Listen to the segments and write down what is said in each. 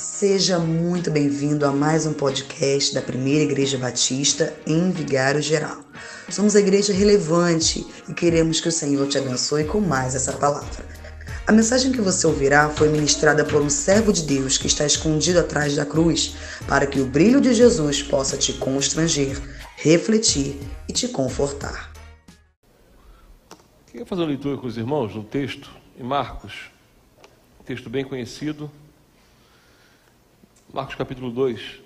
Seja muito bem-vindo a mais um podcast da Primeira Igreja Batista em Vigário Geral. Somos a igreja relevante e queremos que o Senhor te abençoe com mais essa palavra. A mensagem que você ouvirá foi ministrada por um servo de Deus que está escondido atrás da cruz, para que o brilho de Jesus possa te constranger, refletir e te confortar. Queria fazer uma leitura com os irmãos no texto, em Marcos, um texto bem conhecido. Marcos capítulo 2.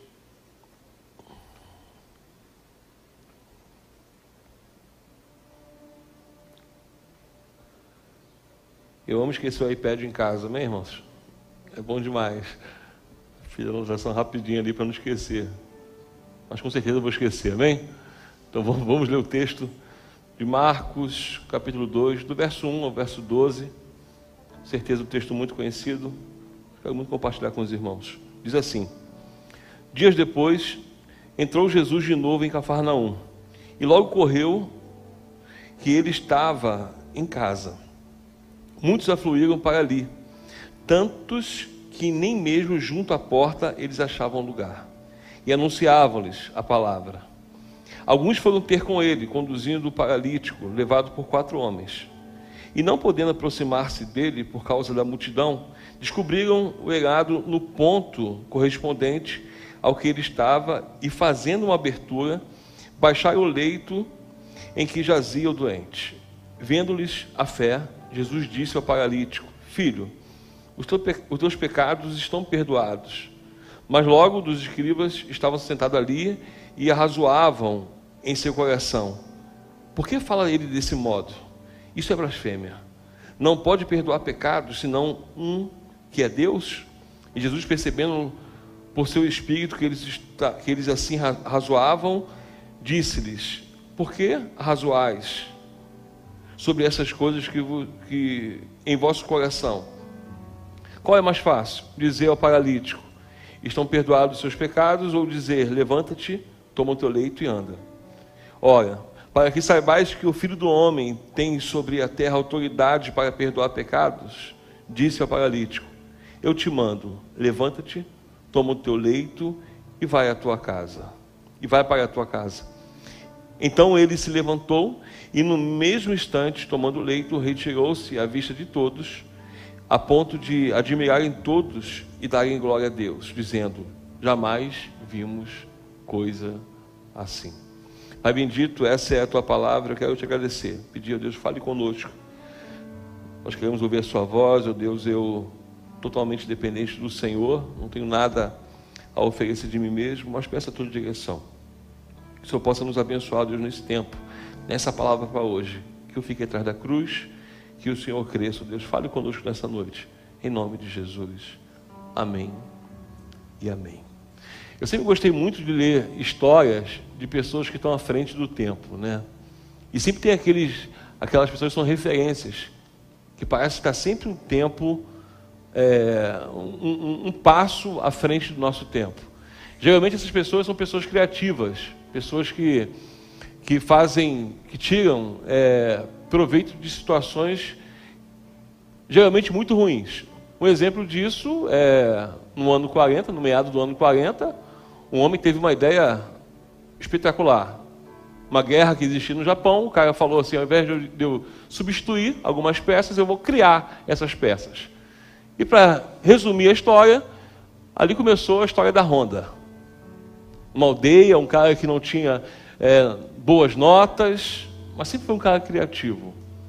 Eu amo esquecer o iPad em casa, né, irmãos? É bom demais. Fiz a anotação rapidinho ali para não esquecer. Mas com certeza eu vou esquecer, amém? Então vamos ler o texto de Marcos capítulo 2, do verso 1 ao verso 12. Com certeza um texto muito conhecido. Quero muito compartilhar com os irmãos. Diz assim: Dias depois, entrou Jesus de novo em Cafarnaum, e logo correu que ele estava em casa. Muitos afluíram para ali, tantos que nem mesmo junto à porta eles achavam lugar, e anunciavam-lhes a palavra. Alguns foram ter com ele, conduzindo o paralítico, levado por 4 homens. E não podendo aproximar-se dele por causa da multidão, descobriram o eirado no ponto correspondente ao que ele estava, e fazendo uma abertura, baixaram o leito em que jazia o doente. Vendo-lhes a fé, Jesus disse ao paralítico: Filho, os teus pecados estão perdoados. Mas logo dos escribas estavam sentados ali e arrazoavam em seu coração: Por que fala ele desse modo? Isso é blasfêmia. Não pode perdoar pecados senão um, que é Deus. E Jesus, percebendo por seu espírito que eles assim razoavam, disse-lhes: Por que razoais sobre essas coisas que em vosso coração? Qual é mais fácil? Dizer ao paralítico: Estão perdoados os seus pecados, ou dizer: Levanta-te, toma o teu leito e anda? Ora, para que saibais que o Filho do Homem tem sobre a terra autoridade para perdoar pecados, disse ao paralítico: Eu te mando, levanta-te, toma o teu leito e vai à tua casa. E vai para a tua casa. Então ele se levantou e no mesmo instante, tomando o leito, retirou-se à vista de todos, a ponto de admirarem todos e darem glória a Deus, dizendo: Jamais vimos coisa assim. Pai bendito, essa é a tua palavra, eu quero te agradecer. Pedir a Deus, fale conosco. Nós queremos ouvir a sua voz, ó Deus, eu totalmente dependente do Senhor, não tenho nada a oferecer de mim mesmo, mas peço a tua direção. Que o Senhor possa nos abençoar, Deus, nesse tempo, nessa palavra para hoje. Que eu fique atrás da cruz, que o Senhor cresça, Deus, fale conosco nessa noite, em nome de Jesus. Amém e amém. Eu sempre gostei muito de ler histórias de pessoas que estão à frente do tempo, né? E sempre tem aquelas pessoas que são referências, que parece estar sempre um tempo, um passo à frente do nosso tempo. Geralmente essas pessoas são pessoas criativas, pessoas que tiram proveito de situações geralmente muito ruins. Um exemplo disso é no ano 40, no meado do ano 40, um homem teve uma ideia espetacular. Uma guerra que existia no Japão, o cara falou assim: ao invés de eu substituir algumas peças, eu vou criar essas peças. E para resumir a história, ali começou a história da Honda. Uma aldeia, um cara que não tinha boas notas, mas sempre foi um cara criativo.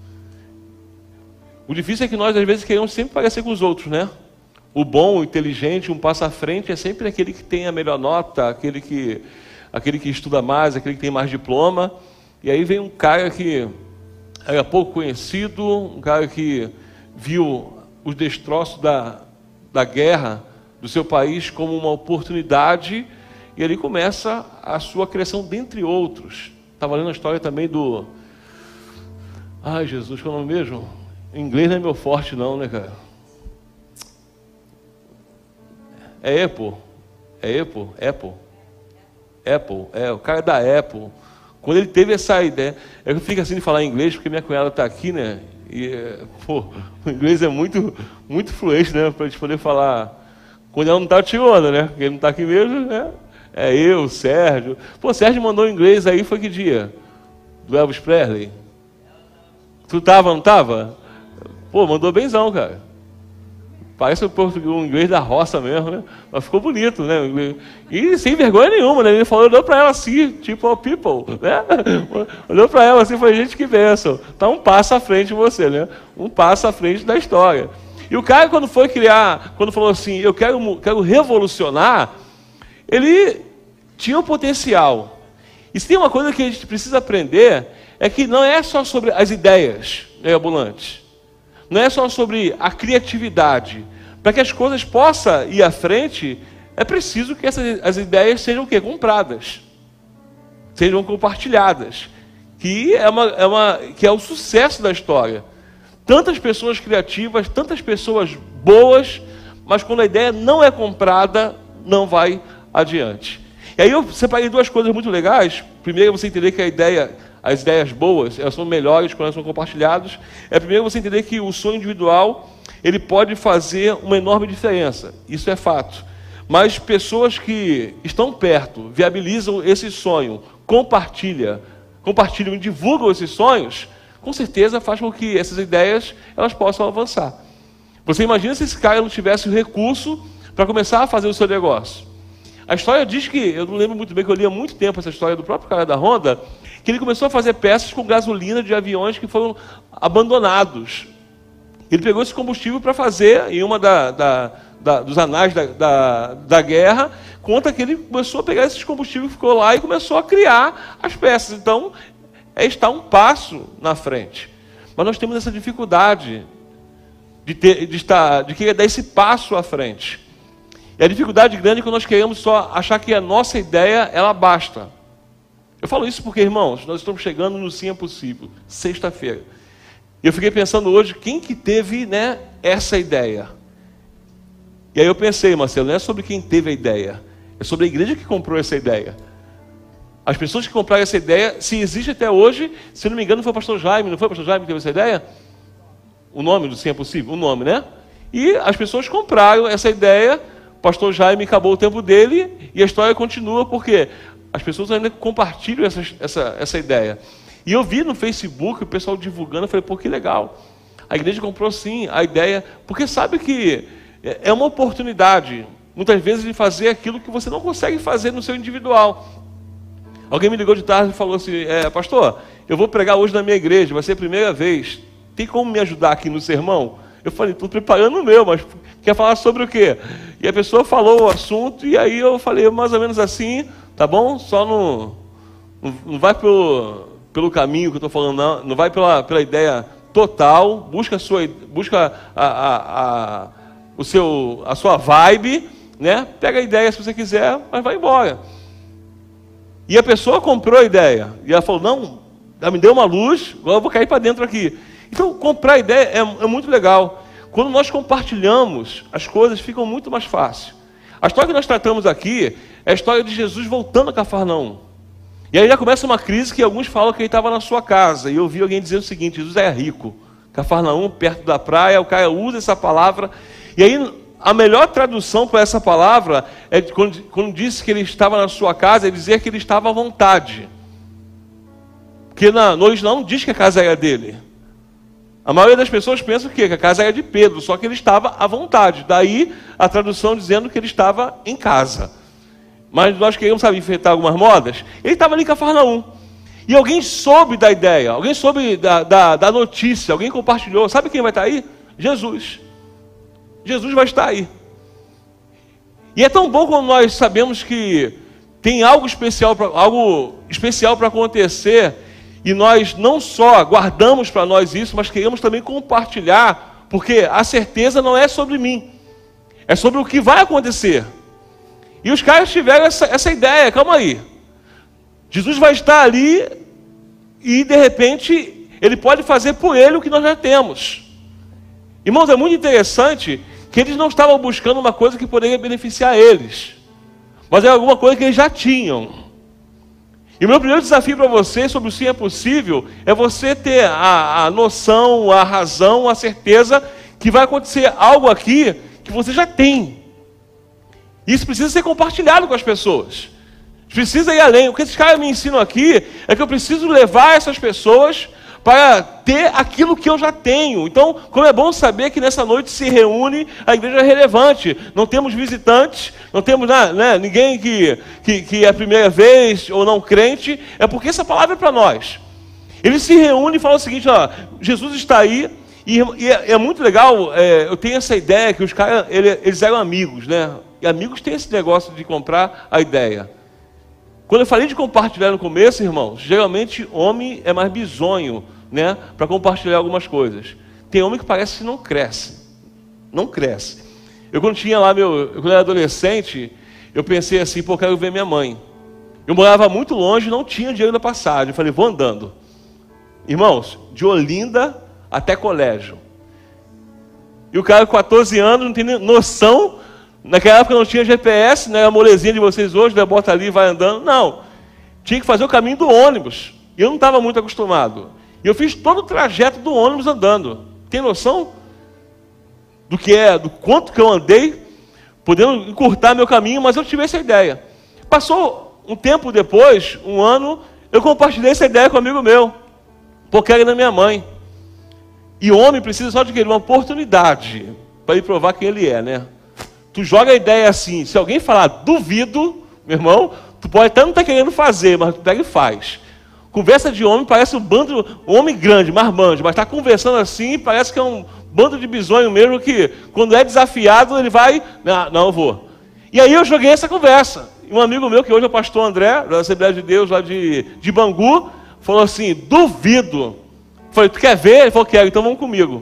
O difícil é que nós, às vezes, queremos sempre parecer com os outros, né? O bom, o inteligente, um passo à frente é sempre aquele que tem a melhor nota, aquele que estuda mais, aquele que tem mais diploma. E aí vem um cara que era pouco conhecido, um cara que viu os destroços da guerra do seu país como uma oportunidade, e ali começa a sua criação, dentre outros. Estava lendo a história também do... Ai, Jesus, qual é o nome mesmo? Em inglês não é meu forte não, né, cara? É Apple, o cara da Apple. Quando ele teve essa ideia, eu fico assim de falar em inglês, porque minha cunhada está aqui, né? E, o inglês é muito, muito fluente, né? Para a gente poder falar Quando ela não está, te onda, né? Porque ele não está aqui mesmo, né? É eu, o Sérgio. Pô, o Sérgio mandou em inglês aí, foi que dia? Do Elvis Presley. Tu tava, não tava? Pô, mandou benzão, cara. Parece o português, o inglês da roça mesmo, né? Mas ficou bonito, né? E sem vergonha nenhuma, né? Ele falou, olhou para ela assim, tipo, oh, people, né? Olhou para ela assim e falou, gente, que bênção. Tá um passo à frente de você, né? Um passo à frente da história. E o cara, quando foi criar, quando falou assim, eu quero revolucionar, ele tinha um potencial. E se tem uma coisa que a gente precisa aprender, é que não é só sobre as ideias mirabolantes. Não é só sobre a criatividade. Para que as coisas possam ir à frente, é preciso que as ideias sejam o quê? Compradas. Sejam compartilhadas. Que é o sucesso da história. Tantas pessoas criativas, tantas pessoas boas, mas quando a ideia não é comprada, não vai adiante. E aí eu separei duas coisas muito legais. Primeiro, você entender que as ideias boas, elas são melhores quando elas são compartilhadas. Primeiro, você entender que o sonho individual, ele pode fazer uma enorme diferença. Isso é fato. Mas pessoas que estão perto, viabilizam esse sonho, compartilham e divulgam esses sonhos, com certeza faz com que essas ideias elas possam avançar. Você imagina se esse cara não tivesse o recurso para começar a fazer o seu negócio. A história diz que, eu não lembro muito bem, que eu li há muito tempo essa história do próprio cara da Honda, que ele começou a fazer peças com gasolina de aviões que foram abandonados. Ele pegou esse combustível para fazer, em uma dos anais da guerra, conta que ele começou a pegar esses combustíveis, ficou lá e começou a criar as peças. Então, está um passo na frente. Mas nós temos essa dificuldade de querer dar esse passo à frente. E a dificuldade grande é que nós queremos só achar que a nossa ideia, ela basta. Eu falo isso porque, irmãos, nós estamos chegando no Sim é Possível, sexta-feira. E eu fiquei pensando hoje, quem que teve, né, essa ideia? E aí eu pensei, Marcelo, não é sobre quem teve a ideia, é sobre a igreja que comprou essa ideia. As pessoas que compraram essa ideia, se existe até hoje, se não me engano, foi o pastor Jaime, não foi o pastor Jaime que teve essa ideia? O nome do Sim é Possível? O nome, né? E as pessoas compraram essa ideia, o pastor Jaime acabou o tempo dele, e a história continua, porque as pessoas ainda compartilham essa ideia. E eu vi no Facebook o pessoal divulgando, eu falei, pô, que legal. A igreja comprou sim a ideia, porque sabe que é uma oportunidade, muitas vezes, de fazer aquilo que você não consegue fazer no seu individual. Alguém me ligou de tarde e falou assim, pastor, eu vou pregar hoje na minha igreja, vai ser a primeira vez. Tem como me ajudar aqui no sermão? Eu falei, estou preparando o meu, mas quer falar sobre o quê? E a pessoa falou o assunto, e aí eu falei mais ou menos assim, tá bom? Só não vai pelo caminho que eu estou falando, não vai pela ideia total, busca a sua vibe, né? Pega a ideia se você quiser, mas vai embora. E a pessoa comprou a ideia, e ela falou, não, ela me deu uma luz, agora eu vou cair para dentro aqui. Então, comprar a ideia é muito legal. Quando nós compartilhamos, as coisas ficam muito mais fáceis. A história que nós tratamos aqui é a história de Jesus voltando a Cafarnaum. E aí já começa uma crise que alguns falam que ele estava na sua casa. E eu ouvi alguém dizer o seguinte, Jesus é rico. Cafarnaum, perto da praia, o cara usa essa palavra. E aí, a melhor tradução para essa palavra é quando disse que ele estava na sua casa, é dizer que ele estava à vontade. Porque no original não diz que a casa era dele. A maioria das pessoas pensa que a casa era de Pedro, só que ele estava à vontade. Daí a tradução dizendo que ele estava em casa. Mas nós queremos, enfrentar algumas modas. Ele estava ali em Cafarnaum. E alguém soube da ideia, alguém soube da notícia, alguém compartilhou. Sabe quem vai estar aí? Jesus. Jesus vai estar aí. E é tão bom quando nós sabemos que tem algo especial para acontecer, e nós não só guardamos para nós isso, mas queremos também compartilhar, porque a certeza não é sobre mim, é sobre o que vai acontecer. E os caras tiveram essa ideia, calma aí. Jesus vai estar ali e, de repente, ele pode fazer por ele o que nós já temos. Irmãos, é muito interessante que eles não estavam buscando uma coisa que poderia beneficiar eles, mas é alguma coisa que eles já tinham. E o meu primeiro desafio para você sobre o Sim é Possível é você ter a noção, a razão, a certeza que vai acontecer algo aqui que você já tem. Isso precisa ser compartilhado com as pessoas. Precisa ir além. O que esses caras me ensinam aqui é que eu preciso levar essas pessoas para ter aquilo que eu já tenho. Então, como é bom saber que nessa noite se reúne a igreja relevante. Não temos visitantes, não temos ninguém que é a primeira vez ou não crente. É porque essa palavra é para nós. Eles se reúnem e falam o seguinte, ó, Jesus está aí. E é muito legal, eu tenho essa ideia que os caras, eles eram amigos, né? E amigos têm esse negócio de comprar a ideia. Quando eu falei de compartilhar no começo, irmãos, geralmente homem é mais bizonho, né, para compartilhar algumas coisas. Tem homem que parece que não cresce. Não cresce. Eu quando era adolescente, eu pensei assim, pô, eu quero ver minha mãe. Eu morava muito longe, não tinha dinheiro da passagem. Eu falei, vou andando. Irmãos, de Olinda até colégio. E o cara com 14 anos não tem noção. Naquela época não tinha GPS, não era a molezinha de vocês hoje, né? Bota ali e vai andando. Não. Tinha que fazer o caminho do ônibus. E eu não estava muito acostumado. E eu fiz todo o trajeto do ônibus andando. Tem noção do quanto que eu andei, podendo encurtar meu caminho, mas eu tive essa ideia. Passou um tempo depois, um ano, eu compartilhei essa ideia com um amigo meu, porque era da minha mãe. E o homem precisa só de querer uma oportunidade para ele provar quem ele é, né? Tu joga a ideia assim, se alguém falar duvido, meu irmão, tu pode até não estar querendo fazer, mas tu pega e faz. Conversa de homem parece um homem grande, marmanjo, mas está conversando assim, parece que é um bando de bisonho mesmo, que quando é desafiado ele vai, não, eu vou. E aí eu joguei essa conversa. E um amigo meu, que hoje é o pastor André, da Assembleia de Deus, lá de Bangu, falou assim, duvido. Eu falei, tu quer ver? Ele falou, quero, então vamos comigo.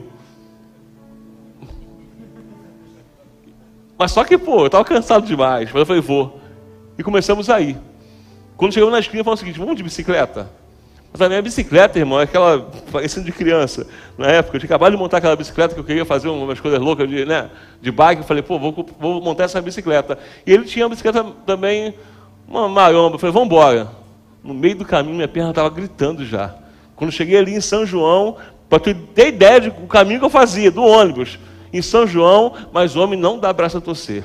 Mas só que, eu estava cansado demais. Mas eu falei, vou. E começamos a ir. Quando chegamos na esquina, falamos o seguinte, vamos de bicicleta? Mas a minha bicicleta, irmão, é aquela parecendo de criança. Na época, eu tinha acabado de montar aquela bicicleta que eu queria fazer umas coisas loucas de bike. Eu falei, vou montar essa bicicleta. E ele tinha uma bicicleta também, uma maromba. Eu falei, vamos embora. No meio do caminho, minha perna estava gritando já. Quando cheguei ali em São João, para tu ter ideia do caminho que eu fazia, do ônibus, em São João, mas homem não dá braço a torcer.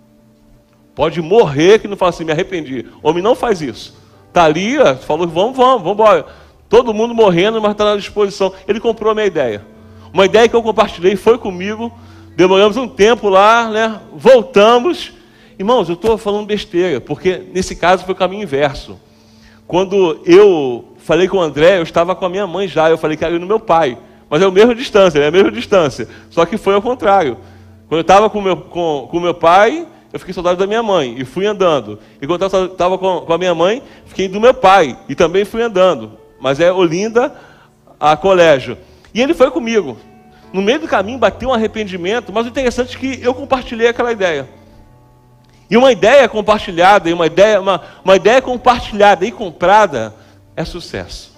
Pode morrer que não fala assim, me arrependi. Homem não faz isso. Está ali, falou, vamos embora. Todo mundo morrendo, mas está na disposição. Ele comprou a minha ideia. Uma ideia que eu compartilhei, foi comigo. Demoramos um tempo lá, né? Voltamos. Irmãos, eu estou falando besteira, porque nesse caso foi o caminho inverso. Quando eu falei com o André, eu estava com a minha mãe já. Eu falei que era ir no meu pai. Mas é a mesma distância. Só que foi ao contrário. Quando eu estava com o meu pai, eu fiquei saudade da minha mãe e fui andando. E quando eu estava com a minha mãe, fiquei do meu pai e também fui andando. Mas é Olinda a colégio. E ele foi comigo. No meio do caminho bateu um arrependimento, mas o interessante é que eu compartilhei aquela ideia. E uma ideia compartilhada, uma ideia compartilhada e comprada é sucesso.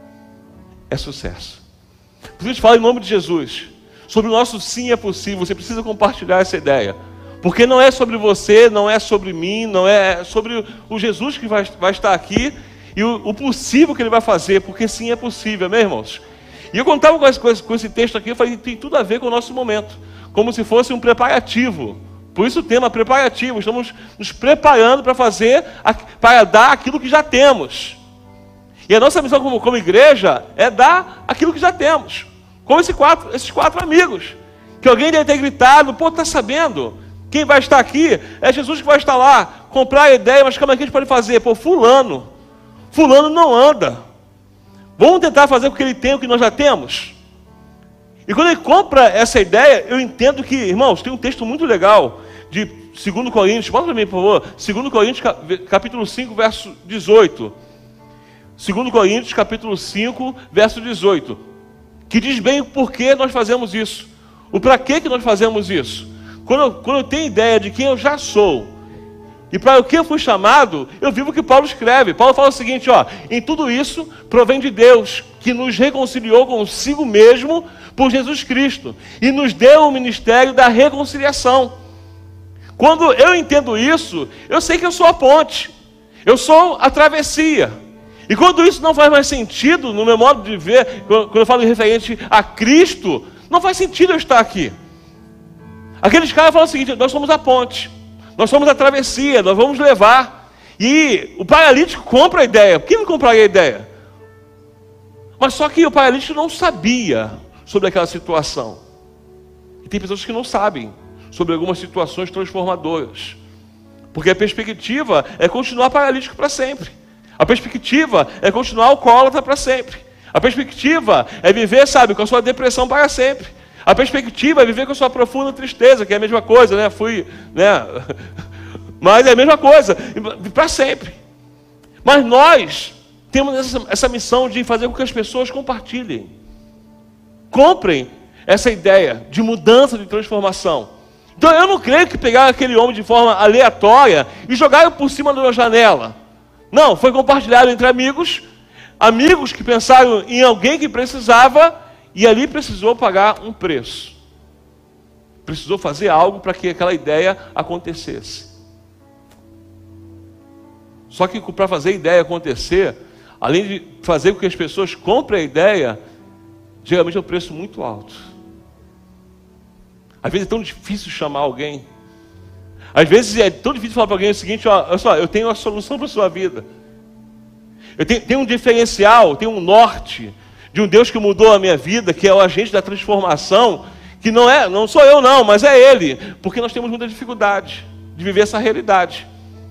É sucesso. Por isso a gente fala em nome de Jesus. Sobre o nosso sim é possível. Você precisa compartilhar essa ideia. Porque não é sobre você, não é sobre mim, não é sobre o Jesus que vai estar aqui e o possível que ele vai fazer, porque sim é possível, amém, irmãos? E eu contava com esse texto aqui, eu falei, tem tudo a ver com o nosso momento, como se fosse um preparativo. Por isso o tema preparativo, estamos nos preparando para dar aquilo que já temos. E a nossa missão como igreja é dar aquilo que já temos. Como esses quatro amigos, que alguém deve ter gritado, está sabendo? Quem vai estar aqui é Jesus que vai estar lá, comprar a ideia, mas como é que a gente pode fazer? Fulano não anda. Vamos tentar fazer com que ele tenha o que nós já temos? E quando ele compra essa ideia, eu entendo que, irmãos, tem um texto muito legal de 2 Coríntios, bota para mim, por favor, 2 Coríntios, capítulo 5, verso 18. 2 Coríntios, capítulo 5, verso 18, que diz bem o porquê nós fazemos isso. O para que nós fazemos isso. Quando eu tenho ideia de quem eu já sou, e para o que eu fui chamado, eu vivo o que Paulo escreve. Paulo fala o seguinte, em tudo isso provém de Deus, que nos reconciliou consigo mesmo por Jesus Cristo, e nos deu o ministério da reconciliação. Quando eu entendo isso, eu sei que eu sou a ponte, eu sou a travessia. E quando isso não faz mais sentido, no meu modo de ver, quando eu falo referente a Cristo, não faz sentido eu estar aqui. Aqueles caras falam o seguinte, nós somos a ponte. Nós somos a travessia, nós vamos levar. E o paralítico compra a ideia. Quem não compraria a ideia? Mas só que o paralítico não sabia sobre aquela situação. E tem pessoas que não sabem sobre algumas situações transformadoras. Porque a perspectiva é continuar paralítico para sempre. A perspectiva é continuar alcoólatra para sempre. A perspectiva é viver, sabe, com a sua depressão para sempre. A perspectiva é viver com a sua profunda tristeza, que é a mesma coisa, né? Mas é a mesma coisa, para sempre. Mas nós temos essa missão de fazer com que as pessoas compartilhem. Comprem essa ideia de mudança, de transformação. Então eu não creio que pegaram aquele homem de forma aleatória e jogaram por cima de uma janela. Não, foi compartilhado entre amigos, amigos que pensaram em alguém que precisava, e ali precisou pagar um preço. Precisou fazer algo para que aquela ideia acontecesse. Só que para fazer a ideia acontecer, além de fazer com que as pessoas comprem a ideia, geralmente é um preço muito alto. Às vezes é tão difícil chamar alguém. Às vezes é tão difícil falar para alguém o seguinte: olha só, eu tenho uma solução para a sua vida. Eu tenho um diferencial, tenho um norte de um Deus que mudou a minha vida, que é o agente da transformação, que não sou eu não, mas é Ele, porque nós temos muita dificuldade de viver essa realidade.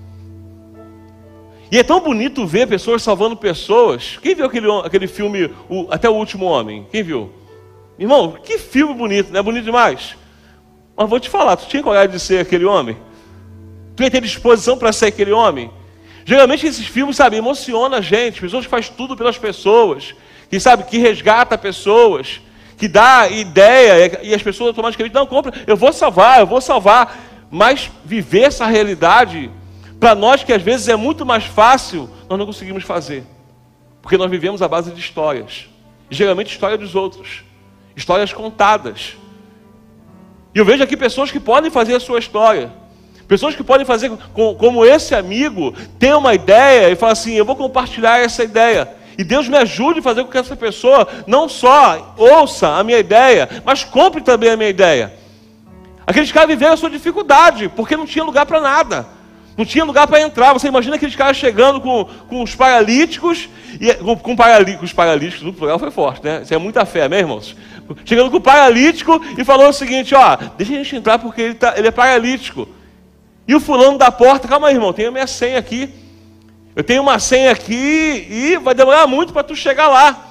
E é tão bonito ver pessoas salvando pessoas. Quem viu aquele filme, Até o Último Homem? Quem viu? Irmão, que filme bonito, não é bonito demais? Mas vou te falar, tu tinha coragem de ser aquele homem? Tu ia ter disposição para ser aquele homem? Geralmente esses filmes, sabe, emocionam a gente. Pessoas que fazem tudo pelas pessoas, que resgata pessoas, que dá ideia, e as pessoas automaticamente, não, compra, eu vou salvar. Mas viver essa realidade, para nós que às vezes é muito mais fácil, nós não conseguimos fazer. Porque nós vivemos à base de histórias. E geralmente história dos outros. Histórias contadas. E eu vejo aqui pessoas que podem fazer a sua história. Pessoas que podem fazer como esse amigo, ter uma ideia e falar assim: eu vou compartilhar essa ideia. E Deus me ajude a fazer com que essa pessoa não só ouça a minha ideia, mas compre também a minha ideia. Aqueles caras viveram a sua dificuldade, porque não tinha lugar para nada. Não tinha lugar para entrar. Você imagina aqueles caras chegando com os paralíticos, os paralíticos, no plural foi forte, né? Isso é muita fé, né, irmãos? Chegando com o paralítico e falou o seguinte: ó, deixa a gente entrar porque ele é paralítico. E o fulano da porta: calma aí, irmão, tem a minha senha aqui. Eu tenho uma senha aqui e vai demorar muito para tu chegar lá.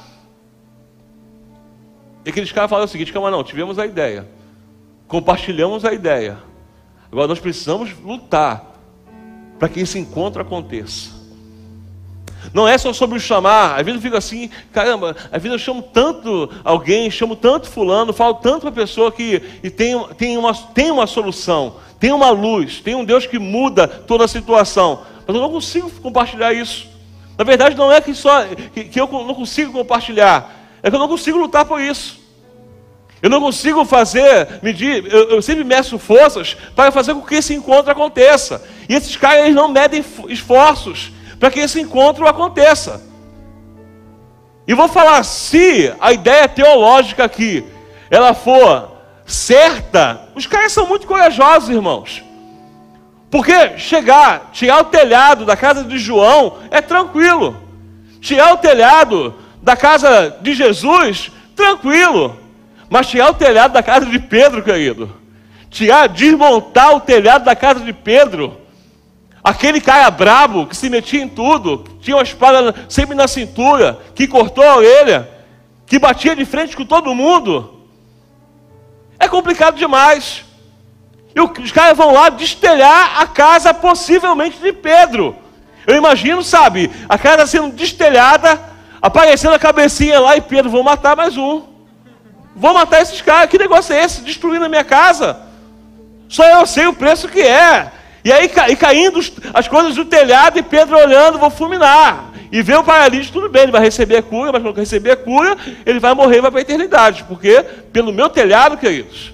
E aqueles caras falaram o seguinte: calma, não, tivemos a ideia, compartilhamos a ideia, agora nós precisamos lutar para que esse encontro aconteça. Não é só sobre o chamar. Às vezes eu fico assim: caramba, às vezes eu chamo tanto alguém, chamo tanto fulano, falo tanto para a pessoa que tem uma solução, tem uma luz, tem um Deus que muda toda a situação, mas eu não consigo compartilhar isso. Na verdade não é que eu não consigo compartilhar, é que eu não consigo lutar por isso. Eu não consigo eu sempre meço forças para fazer com que esse encontro aconteça. E esses caras, eles não medem esforços para que esse encontro aconteça. E vou falar, se a ideia teológica aqui, ela for certa, os caras são muito corajosos, irmãos. Porque tirar o telhado da casa de João é tranquilo. Tirar o telhado da casa de Jesus, tranquilo. Mas tirar o telhado da casa de Pedro, querido, desmontar o telhado da casa de Pedro, aquele cara brabo que se metia em tudo, que tinha uma espada sempre na cintura, que cortou a orelha, que batia de frente com todo mundo, é complicado demais. E os caras vão lá destelhar a casa, possivelmente de Pedro. Eu imagino, sabe, a casa sendo destelhada, aparecendo a cabecinha lá, e Pedro: vou matar mais um. Vou matar esses caras. Que negócio é esse? Destruindo a minha casa? Só eu sei o preço que é. E aí caindo as coisas do telhado, e Pedro olhando: vou fulminar. E vê o paralítico, tudo bem, ele vai receber a cura, mas quando receber a cura, ele vai morrer e vai para a eternidade. Porque pelo meu telhado, queridos.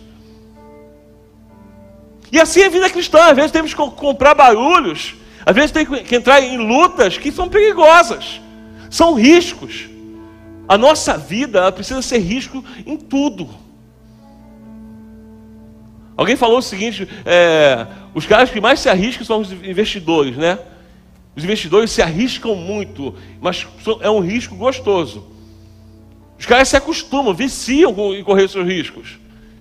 E assim é a vida cristã. Às vezes temos que comprar barulhos, às vezes tem que entrar em lutas que são perigosas, são riscos. A nossa vida, ela precisa ser risco em tudo. Alguém falou o seguinte, os caras que mais se arriscam são os investidores, né? Os investidores se arriscam muito, mas é um risco gostoso. Os caras se acostumam, viciam em correr seus riscos.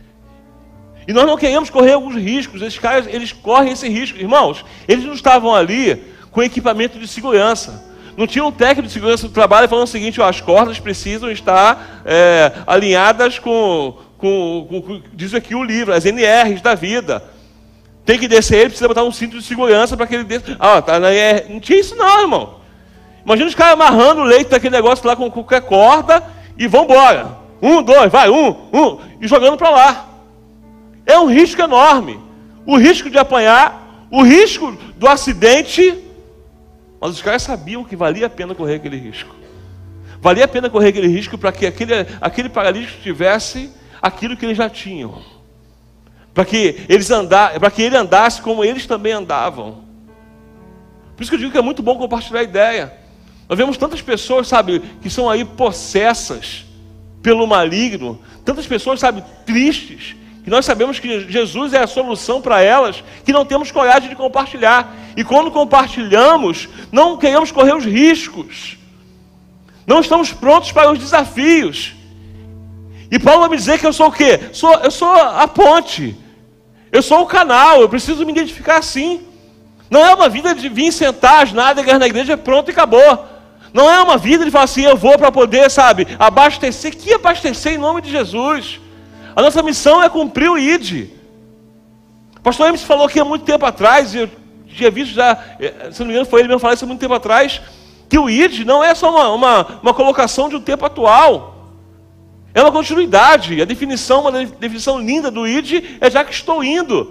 E nós não queremos correr alguns riscos. Esses caras, eles correm esse risco. Irmãos, eles não estavam ali com equipamento de segurança. Não tinha um técnico de segurança do trabalho falando o seguinte, as cordas precisam estar alinhadas com diz aqui o livro, as NRs da vida. Tem que descer ele, precisa botar um cinto de segurança para que ele desça. Tá na NR. Não tinha isso não, irmão. Imagina os caras amarrando o leite daquele negócio lá com qualquer corda e vão embora. 1, 2, vai, 1, e jogando para lá. É um risco enorme. O risco de apanhar, o risco do acidente. Mas os caras sabiam que valia a pena correr aquele risco. Valia a pena correr aquele risco para que aquele paralítico tivesse aquilo que eles já tinham. Para que ele andasse como eles também andavam. Por isso que eu digo que é muito bom compartilhar a ideia. Nós vemos tantas pessoas, sabe, que são aí possessas pelo maligno. Tantas pessoas, sabe, tristes. Que nós sabemos que Jesus é a solução para elas, que não temos coragem de compartilhar. E quando compartilhamos, não queremos correr os riscos. Não estamos prontos para os desafios. E Paulo vai me dizer que eu sou o quê? Eu sou a ponte. Eu sou o canal, eu preciso me identificar assim. Não é uma vida de vir sentar as nádegas na igreja, pronto e acabou. Não é uma vida de falar assim, eu vou para poder, sabe, abastecer. Que abastecer em nome de Jesus? A nossa missão é cumprir o ID. O pastor Emerson falou aqui há muito tempo atrás, e eu tinha visto já, se não me engano foi ele mesmo falar isso há muito tempo atrás, que o ID não é só uma colocação de um tempo atual. É uma continuidade. A definição, uma definição linda do ID é já que estou indo.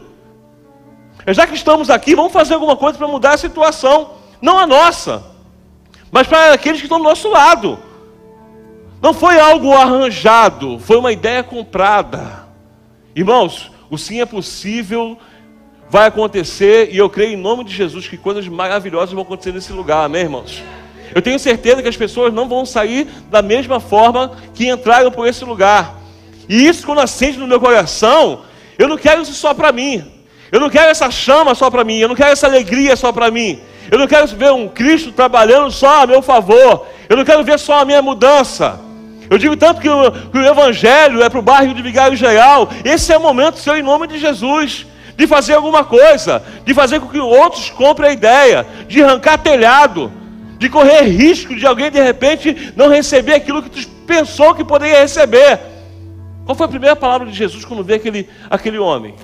É já que estamos aqui, vamos fazer alguma coisa para mudar a situação. Não a nossa, mas para aqueles que estão do nosso lado. Não foi algo arranjado, foi uma ideia comprada. Irmãos, o sim é possível, vai acontecer, e eu creio em nome de Jesus que coisas maravilhosas vão acontecer nesse lugar, amém, irmãos? Eu tenho certeza que as pessoas não vão sair da mesma forma que entraram por esse lugar. E isso, quando acende no meu coração, eu não quero isso só para mim. Eu não quero essa chama só para mim. Eu não quero essa alegria só para mim. Eu não quero ver um Cristo trabalhando só a meu favor. Eu não quero ver só a minha mudança. Eu digo tanto que o Evangelho é para o bairro de Vigário Geral. Esse é o momento seu, em nome de Jesus, de fazer alguma coisa, de fazer com que outros comprem a ideia, de arrancar telhado, de correr risco de alguém de repente não receber aquilo que tu pensou que poderia receber. Qual foi a primeira palavra de Jesus quando vê aquele homem?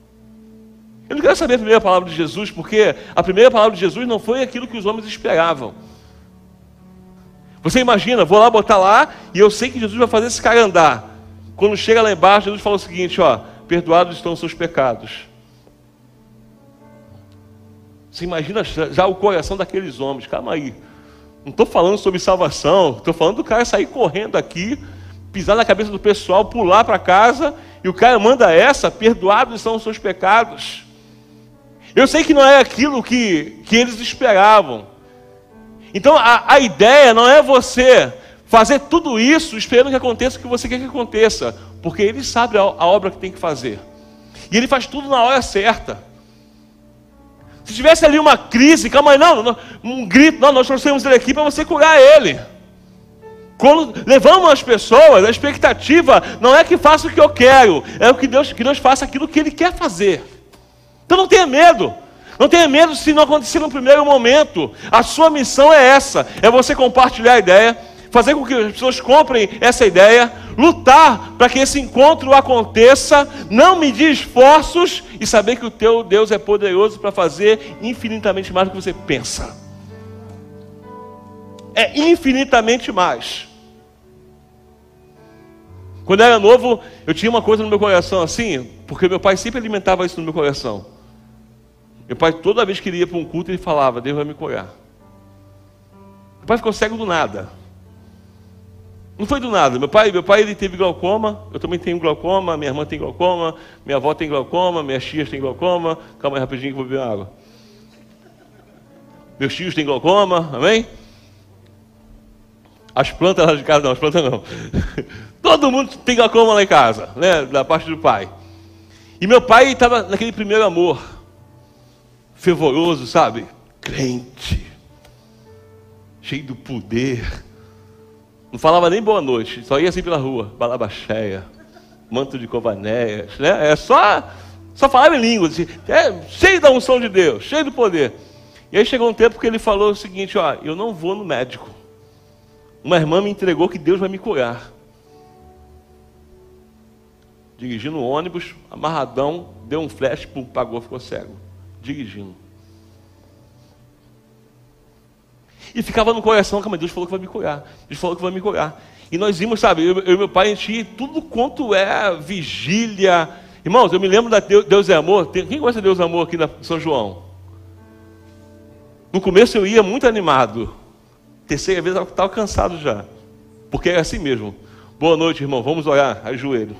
Eu não quero saber a primeira palavra de Jesus, porque a primeira palavra de Jesus não foi aquilo que os homens esperavam. Você imagina, vou lá botar lá e eu sei que Jesus vai fazer esse cara andar. Quando chega lá embaixo, Jesus fala o seguinte, perdoados estão os seus pecados. Você imagina já o coração daqueles homens. Calma aí, não estou falando sobre salvação, estou falando do cara sair correndo aqui, pisar na cabeça do pessoal, pular para casa, e o cara manda perdoados são os seus pecados. Eu sei que não é aquilo que eles esperavam. Então a ideia não é você fazer tudo isso esperando que aconteça o que você quer que aconteça, porque ele sabe a obra que tem que fazer. E ele faz tudo na hora certa. Se tivesse ali uma crise, calma aí, um grito, nós trouxemos ele aqui para você curar ele. Quando levamos as pessoas, a expectativa não é que faça o que eu quero, é que Deus faça aquilo que Ele quer fazer. Então não tenha medo. Não tenha medo se não acontecer no primeiro momento. A sua missão é essa, é você compartilhar a ideia, fazer com que as pessoas comprem essa ideia, lutar para que esse encontro aconteça, não medir esforços e saber que o teu Deus é poderoso para fazer infinitamente mais do que você pensa. É infinitamente mais. Quando eu era novo, eu tinha uma coisa no meu coração assim, porque meu pai sempre alimentava isso no meu coração. Meu pai, toda vez que ele ia para um culto, ele falava, Deus vai me curar. Meu pai ficou cego do nada. Não foi do nada. Meu pai ele teve glaucoma, eu também tenho glaucoma, minha irmã tem glaucoma, minha avó tem glaucoma, minhas tias têm glaucoma. Calma aí rapidinho que eu vou beber água. Meus tios têm glaucoma, amém? As plantas lá de casa não, as plantas não. Todo mundo tem glaucoma lá em casa, né? Da parte do pai. E meu pai estava naquele primeiro amor, fervoroso, sabe? Crente, cheio do poder. Não falava nem boa noite, só ia assim pela rua, balabacheia, manto de covanéias, né? Só falava em línguas, assim, cheio da unção de Deus, cheio do poder. E aí chegou um tempo que ele falou o seguinte, ó, eu não vou no médico. Uma irmã me entregou que Deus vai me curar. Dirigindo o ônibus, amarradão, deu um flash, pum, pagou, ficou cego. Dirigindo. E ficava no coração, calma, Deus falou que vai me curar. Deus falou que vai me curar. E nós íamos, sabe, eu e meu pai, a gente ia tudo quanto é vigília. Irmãos, eu me lembro da Deus é Amor. Quem gosta de Deus é Amor aqui na São João? No começo eu ia muito animado. Terceira vez eu estava cansado já. Porque é assim mesmo. Boa noite, irmão, vamos orar, ajoelho.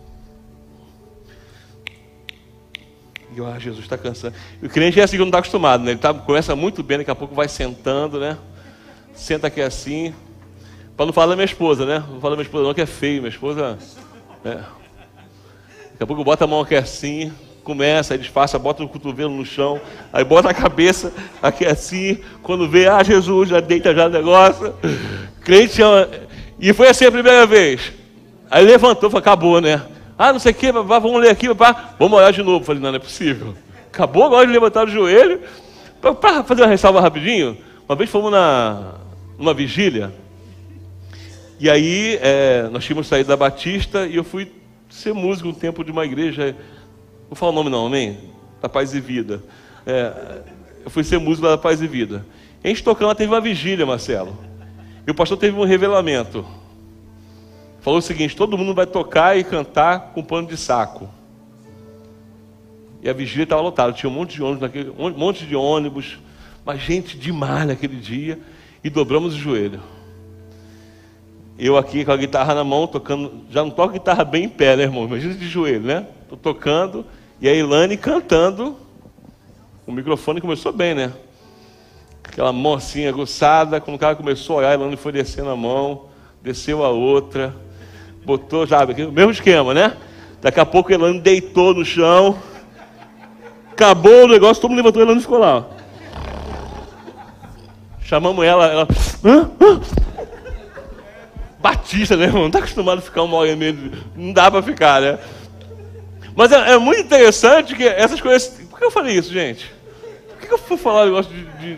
E eu, Jesus está cansando. E o crente é assim que não está acostumado, né? Ele começa muito bem, daqui a pouco vai sentando, né? Senta aqui assim. Para não falar da minha esposa, né? Não falar da minha esposa não, que é feio. Minha esposa... Daqui a pouco bota a mão aqui assim, começa, aí disfarça, bota o cotovelo no chão, aí bota a cabeça aqui assim, quando vê, Jesus, já deita já o negócio. Crente... E foi assim a primeira vez. Aí levantou, falou, acabou, né? Não sei o que, vamos ler aqui, papá. Vamos orar de novo. Falei, não é possível. Acabou agora de levantar o joelho. Para fazer uma ressalva rapidinho, uma vez fomos numa vigília, e aí nós tínhamos saído da Batista, e eu fui ser músico um tempo de uma igreja, não vou falar o nome não, amém? Da Paz e Vida. Eu fui ser músico da Paz e Vida. E a gente tocando, teve uma vigília, Marcelo. E o pastor teve um revelamento. Falou o seguinte, todo mundo vai tocar e cantar com pano de saco. E a vigília estava lotada, tinha um monte de ônibus, mas gente demais naquele dia, e dobramos o joelho. Eu aqui com a guitarra na mão, tocando, já não toco guitarra bem em pé, né, irmão? Imagina de joelho, né? Estou tocando, e a Ilane cantando, o microfone começou bem, né? Aquela mão assim aguçada, quando o cara começou a olhar, a Ilane foi descendo a mão, desceu a outra, botou, sabe, o mesmo esquema, né? Daqui a pouco a Elane deitou no chão, acabou o negócio, todo mundo levantou, a Elane ficou lá. Chamamos ela Batista, né, irmão? Não está acostumado a ficar uma hora e meia, não dá para ficar, né? Mas é muito interessante que essas coisas... Por que eu falei isso, gente? Por que eu fui falar o negócio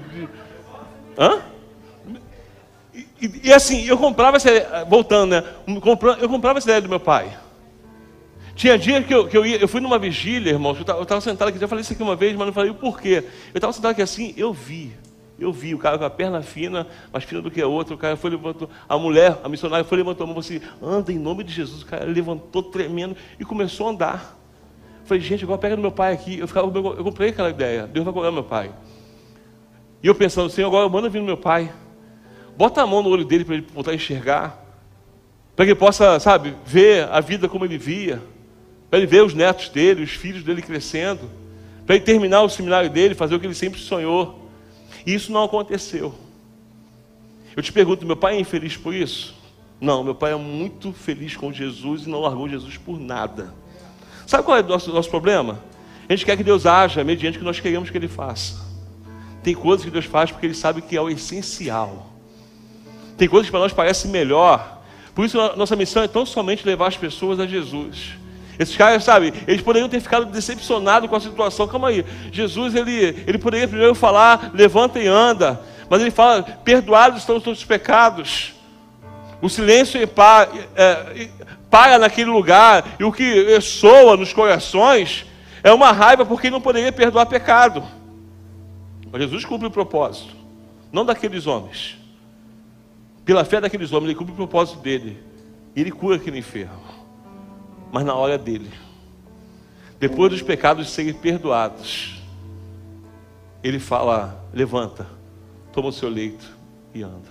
E assim, eu comprava essa ideia, voltando, né? Eu comprava essa ideia do meu pai. Tinha dias que eu fui numa vigília, irmão, eu estava sentado aqui, já falei isso aqui uma vez, mas não falei o porquê. Eu estava sentado aqui assim, eu vi o cara com a perna fina, mais fina do que a outra, o cara foi, levantou, a mulher, a missionária foi, levantou a mão e falou assim, anda em nome de Jesus, o cara levantou tremendo e começou a andar. Eu falei, gente, agora pega no meu pai aqui, eu comprei aquela ideia, Deus vai curar meu pai. E eu pensando, Senhor, agora manda vir no meu pai. Bota a mão no olho dele para ele voltar a enxergar. Para que ele possa, sabe, ver a vida como ele via. Para ele ver os netos dele, os filhos dele crescendo. Para ele terminar o seminário dele, fazer o que ele sempre sonhou. E isso não aconteceu. Eu te pergunto, meu pai é infeliz por isso? Não, meu pai é muito feliz com Jesus e não largou Jesus por nada. Sabe qual é o nosso problema? A gente quer que Deus haja mediante o que nós queremos que Ele faça. Tem coisas que Deus faz porque Ele sabe que é o essencial. Tem coisas que para nós parecem melhor. Por isso a nossa missão é tão somente levar as pessoas a Jesus. Esses caras, sabe, eles poderiam ter ficado decepcionados com a situação. Calma aí, Jesus, ele poderia primeiro falar, levanta e anda. Mas ele fala, perdoados estão os teus pecados. O silêncio para naquele lugar. E o que soa nos corações é uma raiva porque ele não poderia perdoar pecado. Mas Jesus cumpre o propósito. Não daqueles homens. Pela fé daqueles homens, ele cumpre o propósito dele. E ele cura aquele enfermo. Mas na hora dele. Depois dos pecados serem perdoados, ele fala, levanta, toma o seu leito e anda.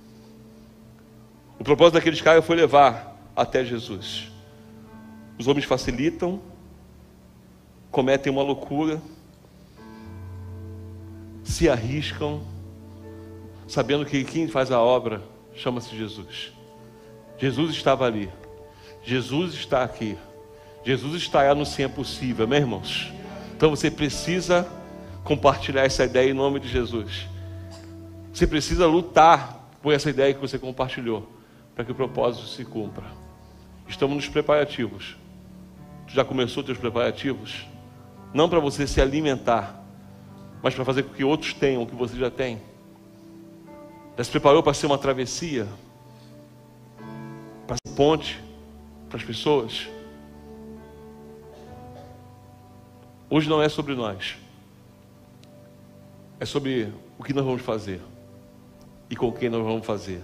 O propósito daqueles caras foi levar até Jesus. Os homens facilitam, cometem uma loucura, se arriscam, sabendo que quem faz a obra chama-se Jesus. Jesus estava ali. Jesus está aqui. Jesus estará no Sim é Possível, amém, irmãos? Então você precisa compartilhar essa ideia em nome de Jesus. Você precisa lutar por essa ideia que você compartilhou, para que o propósito se cumpra. Estamos nos preparativos. Tu já começou os teus preparativos? Não para você se alimentar, mas para fazer com que outros tenham o que você já tem. Já se preparou para ser uma travessia? Para ser ponte para as pessoas? Hoje não é sobre nós. É sobre o que nós vamos fazer e com quem nós vamos fazer.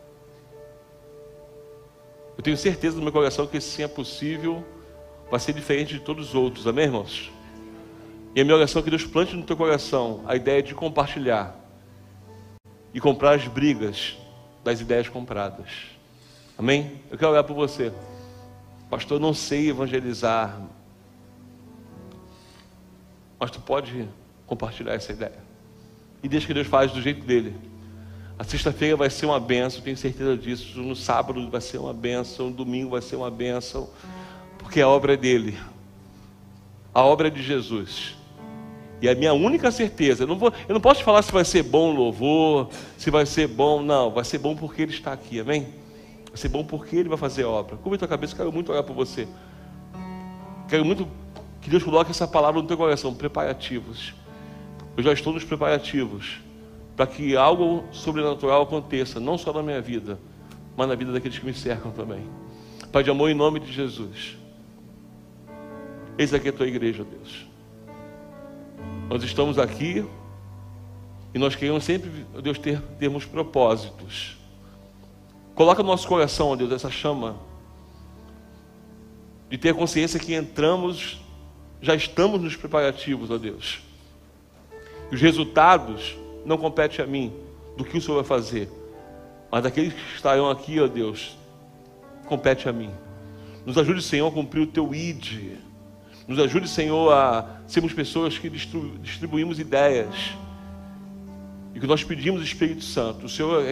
Eu tenho certeza no meu coração que esse Sim é Possível vai ser diferente de todos os outros, amém, irmãos? E a minha oração é que Deus plante no teu coração a ideia de compartilhar e comprar as brigas das ideias compradas, amém? Eu quero orar por você. Pastor, eu não sei evangelizar, mas tu pode compartilhar essa ideia e deixa que Deus faz do jeito dele. A sexta-feira vai ser uma bênção, tenho certeza disso. No sábado vai ser uma bênção, no domingo vai ser uma bênção, porque a obra é dele, a obra é de Jesus. E a minha única certeza, eu não posso te falar se vai ser bom o louvor, se vai ser bom, não, vai ser bom porque ele está aqui, amém? Vai ser bom porque ele vai fazer a obra. Curva a tua cabeça, eu quero muito orar por você. Quero muito que Deus coloque essa palavra no teu coração, preparativos. Eu já estou nos preparativos para que algo sobrenatural aconteça, não só na minha vida, mas na vida daqueles que me cercam também. Pai de amor, em nome de Jesus, eis aqui a tua igreja, Deus. Nós estamos aqui e nós queremos sempre, Deus, termos propósitos. Coloca no nosso coração, ó Deus, essa chama de ter a consciência que entramos, já estamos nos preparativos, ó Deus. E os resultados não competem a mim, do que o Senhor vai fazer, mas daqueles que estarão aqui, ó Deus, compete a mim. Nos ajude, Senhor, a cumprir o teu ID. Nos ajude, Senhor, a sermos pessoas que distribuímos ideias e que nós pedimos o Espírito Santo. O Senhor é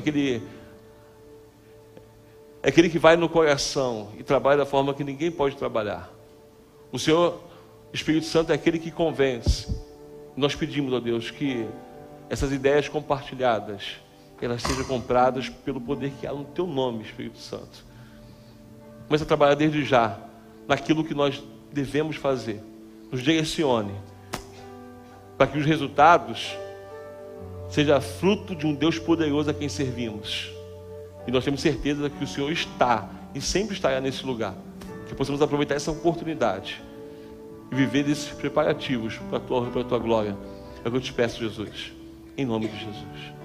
aquele que vai no coração e trabalha da forma que ninguém pode trabalhar. O Senhor, Espírito Santo, é aquele que convence. Nós pedimos, ó Deus, que essas ideias compartilhadas, elas sejam compradas pelo poder que há no teu nome, Espírito Santo. Comece a trabalhar desde já naquilo que nós devemos fazer. Nos direcione para que os resultados sejam fruto de um Deus poderoso a quem servimos. E nós temos certeza que o Senhor está e sempre estará nesse lugar. Que possamos aproveitar essa oportunidade e viver desses preparativos para a tua honra e para a tua glória. É o que eu te peço, Jesus. Em nome de Jesus.